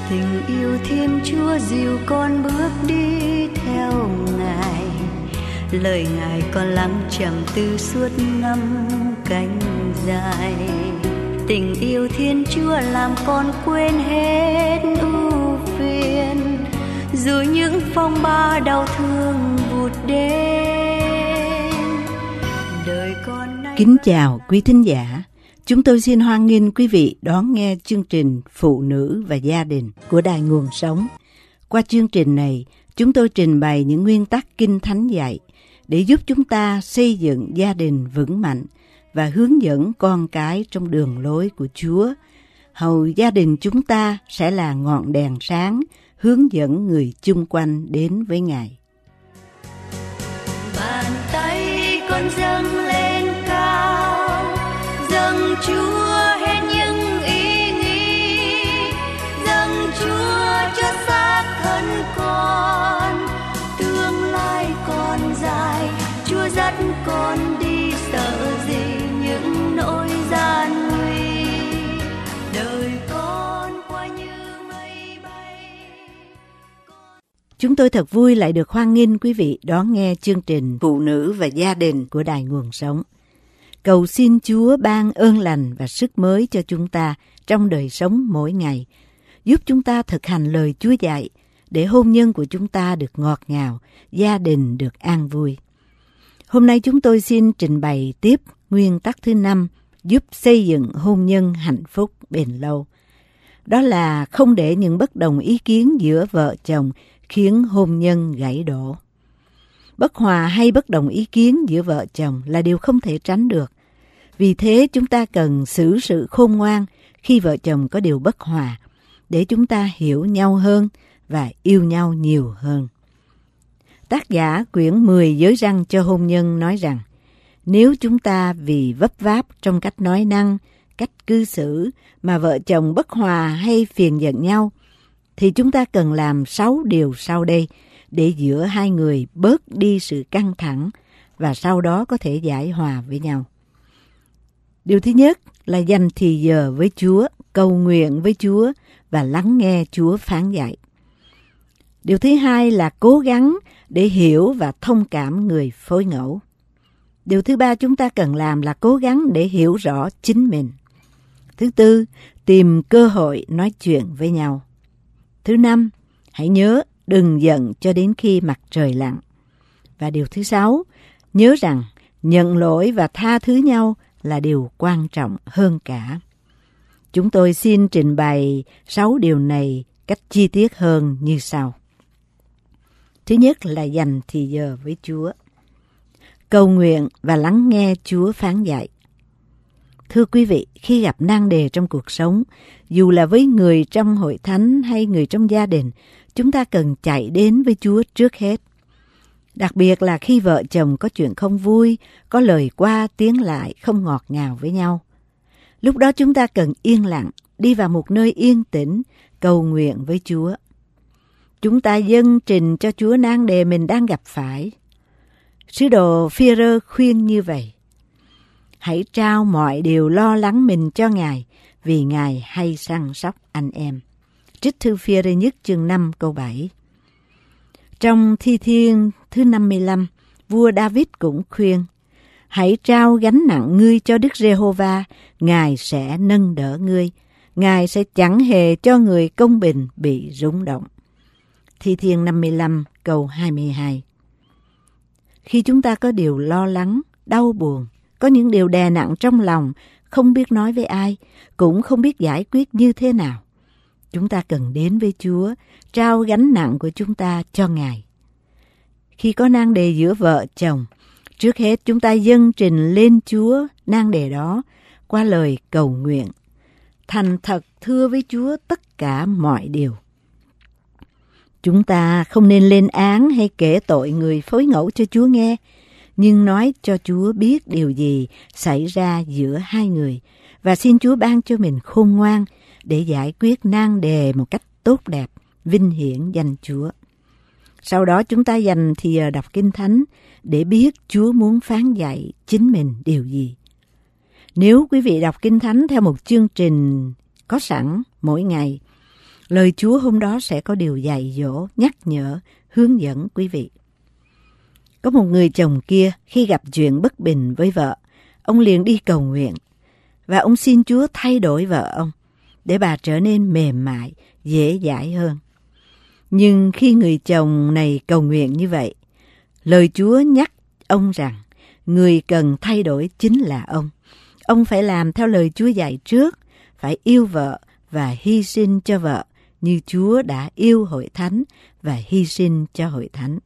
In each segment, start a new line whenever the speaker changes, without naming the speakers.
Tình yêu Thiên Chúa dìu con bước đi theo Ngài, lời Ngài con lắng trầm tư suốt năm cánh dài. Tình yêu Thiên Chúa làm con quên hết ưu phiền, dù những phong ba đau thương vụt đến. Đời con nay...
Kính chào quý thính giả. Chúng tôi xin hoan nghênh quý vị đón nghe chương trình Phụ nữ và gia đình của Đài Nguồn Sống. Qua chương trình này, chúng tôi trình bày những nguyên tắc Kinh Thánh dạy để giúp chúng ta xây dựng gia đình vững mạnh và hướng dẫn con cái trong đường lối của Chúa. Hầu gia đình chúng ta sẽ là ngọn đèn sáng hướng dẫn người chung quanh đến với Ngài.
Bàn tay con dâng lên cao, dâng Chúa hết những ý nghĩ, dâng Chúa cho xác thân con. Tương lai còn dài, Chúa dắt con đi, sợ gì những nỗi gian nguy. Đời con qua như mây bay.
Chúng tôi thật vui lại được hoan nghênh quý vị đón nghe chương trình Phụ nữ và gia đình của Đài Nguồn Sống. Cầu xin Chúa ban ơn lành và sức mới cho chúng ta trong đời sống mỗi ngày, giúp chúng ta thực hành lời Chúa dạy để hôn nhân của chúng ta được ngọt ngào, gia đình được an vui. Hôm nay chúng tôi xin trình bày tiếp nguyên tắc thứ 5 giúp xây dựng hôn nhân hạnh phúc bền lâu. Đó là không để những bất đồng ý kiến giữa vợ chồng khiến hôn nhân gãy đổ. Bất hòa hay bất đồng ý kiến giữa vợ chồng là điều không thể tránh được. Vì thế chúng ta cần xử sự khôn ngoan khi vợ chồng có điều bất hòa, để chúng ta hiểu nhau hơn và yêu nhau nhiều hơn. Tác giả quyển 10 giới răn cho hôn nhân nói rằng, nếu chúng ta vì vấp váp trong cách nói năng, cách cư xử mà vợ chồng bất hòa hay phiền giận nhau, thì chúng ta cần làm 6 điều sau đây để giữa hai người bớt đi sự căng thẳng và sau đó có thể giải hòa với nhau. Điều thứ nhất là dành thì giờ với Chúa, cầu nguyện với Chúa và lắng nghe Chúa phán dạy. Điều thứ hai là cố gắng để hiểu và thông cảm người phối ngẫu. Điều thứ ba chúng ta cần làm là cố gắng để hiểu rõ chính mình. Thứ tư, tìm cơ hội nói chuyện với nhau. Thứ năm, hãy nhớ đừng giận cho đến khi mặt trời lặn. Và điều thứ sáu, nhớ rằng nhận lỗi và tha thứ nhau là điều quan trọng hơn cả. Chúng tôi xin trình bày 6 điều này cách chi tiết hơn như sau. Thứ nhất là dành thì giờ với Chúa. Cầu nguyện và lắng nghe Chúa phán dạy. Thưa quý vị, khi gặp nan đề trong cuộc sống, dù là với người trong hội thánh hay người trong gia đình, chúng ta cần chạy đến với Chúa trước hết. Đặc biệt là khi vợ chồng có chuyện không vui, có lời qua tiếng lại không ngọt ngào với nhau. Lúc đó chúng ta cần yên lặng, đi vào một nơi yên tĩnh, cầu nguyện với Chúa. Chúng ta dâng trình cho Chúa nan đề mình đang gặp phải. Sứ đồ Phi-e-rơ khuyên như vậy: hãy trao mọi điều lo lắng mình cho Ngài, vì Ngài hay săn sóc anh em. Trích thư Phi-e-rơ nhất chương 5 câu 7. Trong Thi Thiên thứ 55, vua David cũng khuyên: hãy trao gánh nặng ngươi cho Đức Giê-hô-va, Ngài sẽ nâng đỡ ngươi, Ngài sẽ chẳng hề cho người công bình bị rúng động. Thi Thiên 55 câu 22. Khi chúng ta có điều lo lắng, đau buồn, có những điều đè nặng trong lòng, không biết nói với ai, cũng không biết giải quyết như thế nào, chúng ta cần đến với Chúa, trao gánh nặng của chúng ta cho Ngài. Khi có nan đề giữa vợ chồng, trước hết chúng ta dâng trình lên Chúa nan đề đó qua lời cầu nguyện. Thành thật thưa với Chúa tất cả mọi điều. Chúng ta không nên lên án hay kể tội người phối ngẫu cho Chúa nghe, nhưng nói cho Chúa biết điều gì xảy ra giữa hai người và xin Chúa ban cho mình khôn ngoan để giải quyết nan đề một cách tốt đẹp, vinh hiển danh Chúa. Sau đó chúng ta dành thì giờ đọc Kinh Thánh để biết Chúa muốn phán dạy chính mình điều gì. Nếu quý vị đọc Kinh Thánh theo một chương trình có sẵn mỗi ngày, Lời Chúa hôm đó sẽ có điều dạy dỗ, nhắc nhở, hướng dẫn quý vị. Có một người chồng kia khi gặp chuyện bất bình với vợ, ông liền đi cầu nguyện và ông xin Chúa thay đổi vợ ông để bà trở nên mềm mại, dễ dãi hơn. Nhưng khi người chồng này cầu nguyện như vậy, lời Chúa nhắc ông rằng người cần thay đổi chính là ông. Ông phải làm theo lời Chúa dạy trước, phải yêu vợ và hy sinh cho vợ như Chúa đã yêu hội thánh và hy sinh cho hội thánh.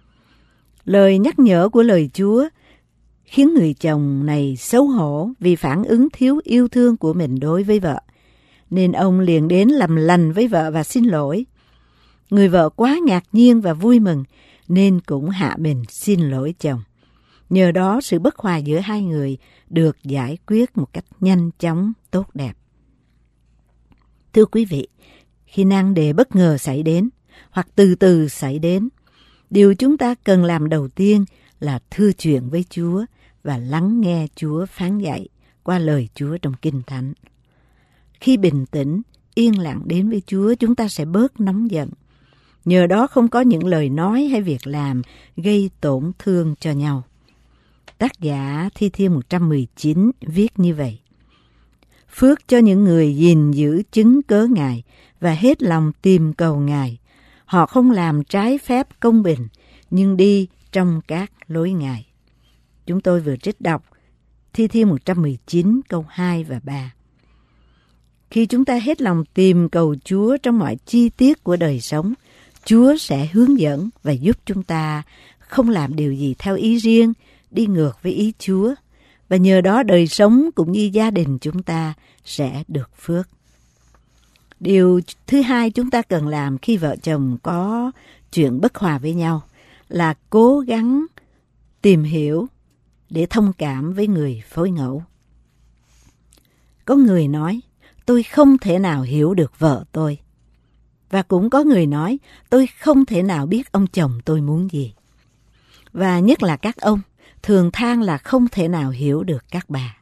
Lời nhắc nhở của lời Chúa khiến người chồng này xấu hổ vì phản ứng thiếu yêu thương của mình đối với vợ, nên ông liền đến làm lành với vợ và xin lỗi. Người vợ quá ngạc nhiên và vui mừng nên cũng hạ mình xin lỗi chồng. Nhờ đó sự bất hòa giữa hai người được giải quyết một cách nhanh chóng, tốt đẹp. Thưa quý vị, khi nan đề bất ngờ xảy đến hoặc từ từ xảy đến, điều chúng ta cần làm đầu tiên là thưa chuyện với Chúa và lắng nghe Chúa phán dạy qua lời Chúa trong Kinh Thánh. Khi bình tĩnh, yên lặng đến với Chúa, chúng ta sẽ bớt nóng giận. Nhờ đó không có những lời nói hay việc làm gây tổn thương cho nhau. Tác giả Thi Thiên 119 viết như vậy: Phước cho những người gìn giữ chứng cớ Ngài và hết lòng tìm cầu Ngài. Họ không làm trái phép công bình, nhưng đi trong các lối Ngài. Chúng tôi vừa trích đọc Thi Thiên 119 câu 2 và 3. Khi chúng ta hết lòng tìm cầu Chúa trong mọi chi tiết của đời sống, Chúa sẽ hướng dẫn và giúp chúng ta không làm điều gì theo ý riêng, đi ngược với ý Chúa. Và nhờ đó đời sống cũng như gia đình chúng ta sẽ được phước. Điều thứ hai chúng ta cần làm khi vợ chồng có chuyện bất hòa với nhau là cố gắng tìm hiểu để thông cảm với người phối ngẫu. Có người nói, tôi không thể nào hiểu được vợ tôi. Và cũng có người nói, tôi không thể nào biết ông chồng tôi muốn gì. Và nhất là các ông thường than là không thể nào hiểu được các bà.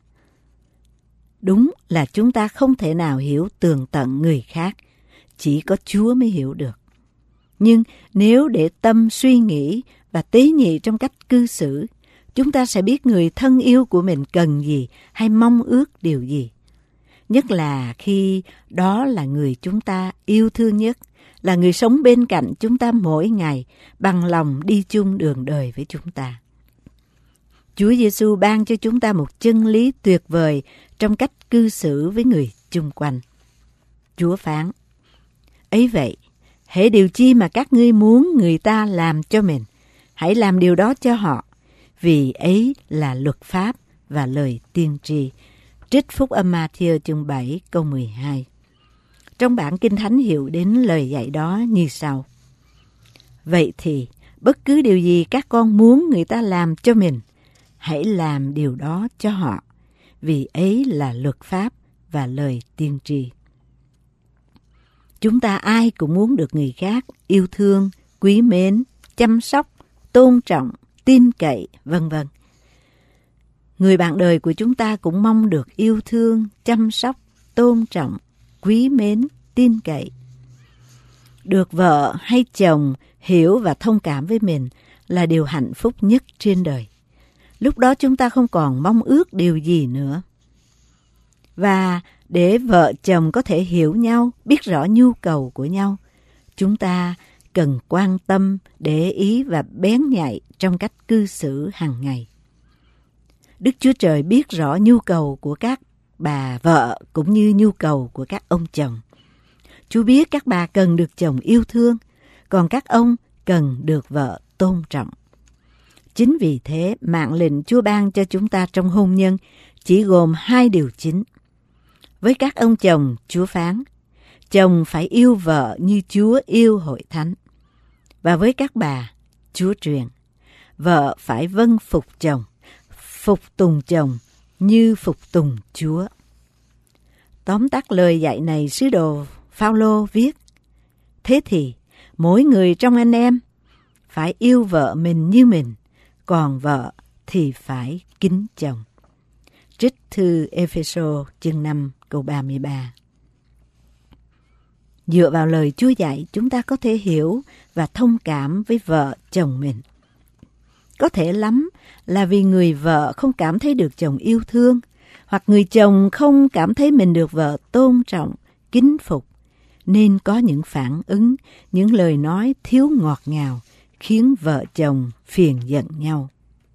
Đúng là chúng ta không thể nào hiểu tường tận người khác, chỉ có Chúa mới hiểu được. Nhưng nếu để tâm suy nghĩ và tế nhị trong cách cư xử, chúng ta sẽ biết người thân yêu của mình cần gì hay mong ước điều gì. Nhất là khi đó là người chúng ta yêu thương nhất, là người sống bên cạnh chúng ta mỗi ngày, bằng lòng đi chung đường đời với chúng ta. Chúa Giêsu ban cho chúng ta một chân lý tuyệt vời trong cách cư xử với người chung quanh. Chúa phán: ấy vậy, hễ điều chi mà các ngươi muốn người ta làm cho mình, hãy làm điều đó cho họ, vì ấy là luật pháp và lời tiên tri. Trích Phúc Âm Ma-thi-ơ chương 7 câu 12. Trong bản Kinh Thánh hiệu đến lời dạy đó như sau: vậy thì, bất cứ điều gì các con muốn người ta làm cho mình, hãy làm điều đó cho họ, vì ấy là luật pháp và lời tiên tri. Chúng ta ai cũng muốn được người khác yêu thương, quý mến, chăm sóc, tôn trọng, tin cậy, vân vân. Người bạn đời của chúng ta cũng mong được yêu thương, chăm sóc, tôn trọng, quý mến, tin cậy. Được vợ hay chồng hiểu và thông cảm với mình là điều hạnh phúc nhất trên đời. Lúc đó chúng ta không còn mong ước điều gì nữa. Và để vợ chồng có thể hiểu nhau, biết rõ nhu cầu của nhau, chúng ta cần quan tâm, để ý và bén nhạy trong cách cư xử hàng ngày. Đức Chúa Trời biết rõ nhu cầu của các bà vợ cũng như nhu cầu của các ông chồng. Chúa biết các bà cần được chồng yêu thương, còn các ông cần được vợ tôn trọng. Chính vì thế, mạng lệnh Chúa ban cho chúng ta trong hôn nhân chỉ gồm 2 điều chính. Với các ông chồng, Chúa phán, chồng phải yêu vợ như Chúa yêu hội thánh. Và với các bà, Chúa truyền, vợ phải vâng phục chồng, phục tùng chồng như phục tùng Chúa. Tóm tắt lời dạy này, sứ đồ Phao-lô viết: thế thì, mỗi người trong anh em phải yêu vợ mình như mình, còn vợ thì phải kính chồng. Trích thư Ê-phê-sô chương 5 câu 33. Dựa vào lời Chúa dạy, chúng ta có thể hiểu và thông cảm với vợ chồng mình. Có thể lắm là vì người vợ không cảm thấy được chồng yêu thương, hoặc người chồng không cảm thấy mình được vợ tôn trọng, kính phục, nên có những phản ứng, những lời nói thiếu ngọt ngào, khiến vợ chồng phiền giận nhau.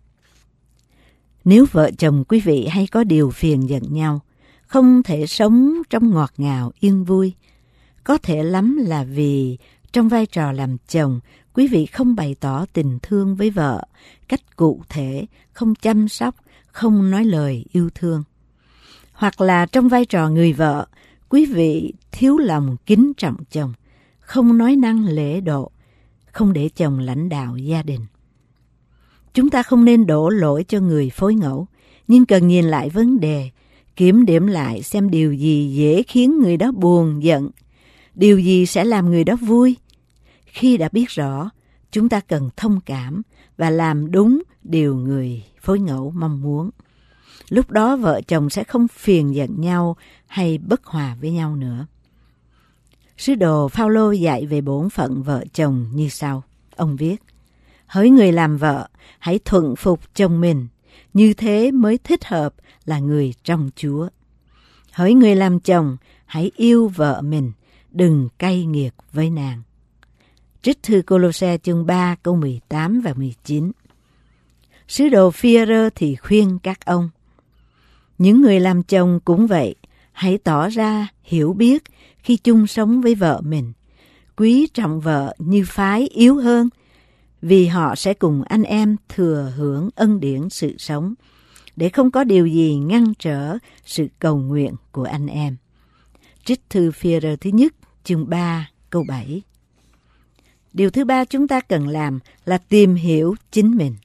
Nếu vợ chồng quý vị hay có điều phiền giận nhau, không thể sống trong ngọt ngào yên vui, có thể lắm là vì trong vai trò làm chồng, quý vị không bày tỏ tình thương với vợ cách cụ thể, không chăm sóc, không nói lời yêu thương. Hoặc là trong vai trò người vợ, quý vị thiếu lòng kính trọng chồng, không nói năng lễ độ, không để chồng lãnh đạo gia đình. Chúng ta không nên đổ lỗi cho người phối ngẫu, nhưng cần nhìn lại vấn đề, kiểm điểm lại xem điều gì dễ khiến người đó buồn giận, điều gì sẽ làm người đó vui. Khi đã biết rõ, chúng ta cần thông cảm và làm đúng điều người phối ngẫu mong muốn. Lúc đó vợ chồng sẽ không phiền giận nhau hay bất hòa với nhau nữa. Sứ đồ Phao-lô dạy về bổn phận vợ chồng như sau. Ông viết: hỡi người làm vợ, hãy thuận phục chồng mình, như thế mới thích hợp là người trong Chúa. Hỡi người làm chồng, hãy yêu vợ mình, đừng cay nghiệt với nàng. Trích thư Cô-lô-se chương 3 câu 18 và 19. Sứ đồ Phi-e-rơ thì khuyên các ông: những người làm chồng cũng vậy, hãy tỏ ra hiểu biết khi chung sống với vợ mình, quý trọng vợ như phái yếu hơn, vì họ sẽ cùng anh em thừa hưởng ân điển sự sống, để không có điều gì ngăn trở sự cầu nguyện của anh em. Trích thư Phi-e-rơ thứ nhất chương 3 câu 7. Điều thứ ba chúng ta cần làm là tìm hiểu chính mình.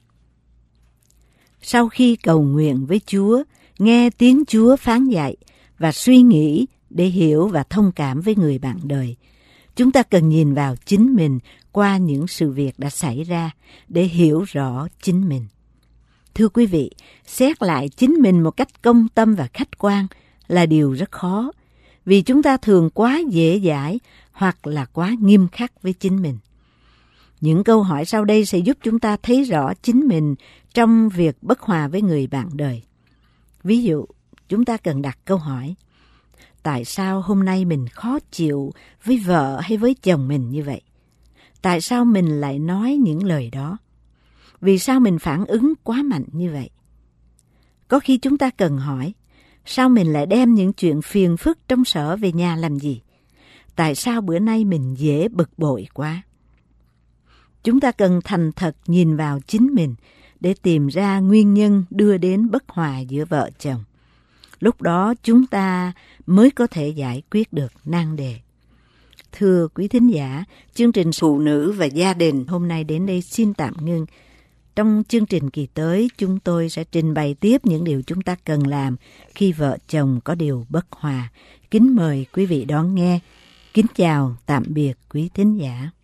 Sau khi cầu nguyện với Chúa, nghe tiếng Chúa phán dạy và suy nghĩ để hiểu và thông cảm với người bạn đời, chúng ta cần nhìn vào chính mình qua những sự việc đã xảy ra để hiểu rõ chính mình. Thưa quý vị, xét lại chính mình một cách công tâm và khách quan là điều rất khó, vì chúng ta thường quá dễ dãi hoặc là quá nghiêm khắc với chính mình. Những câu hỏi sau đây sẽ giúp chúng ta thấy rõ chính mình trong việc bất hòa với người bạn đời. Ví dụ, chúng ta cần đặt câu hỏi: tại sao hôm nay mình khó chịu với vợ hay với chồng mình như vậy? Tại sao mình lại nói những lời đó? Vì sao mình phản ứng quá mạnh như vậy? Có khi chúng ta cần hỏi: sao mình lại đem những chuyện phiền phức trong sở về nhà làm gì? Tại sao bữa nay mình dễ bực bội quá? Chúng ta cần thành thật nhìn vào chính mình để tìm ra nguyên nhân đưa đến bất hòa giữa vợ chồng. Lúc đó chúng ta mới có thể giải quyết được nan đề. Thưa quý thính giả, chương trình Phụ nữ và gia đình hôm nay đến đây xin tạm ngưng. Trong chương trình kỳ tới, chúng tôi sẽ trình bày tiếp những điều chúng ta cần làm khi vợ chồng có điều bất hòa. Kính mời quý vị đón nghe. Kính chào, tạm biệt quý thính giả.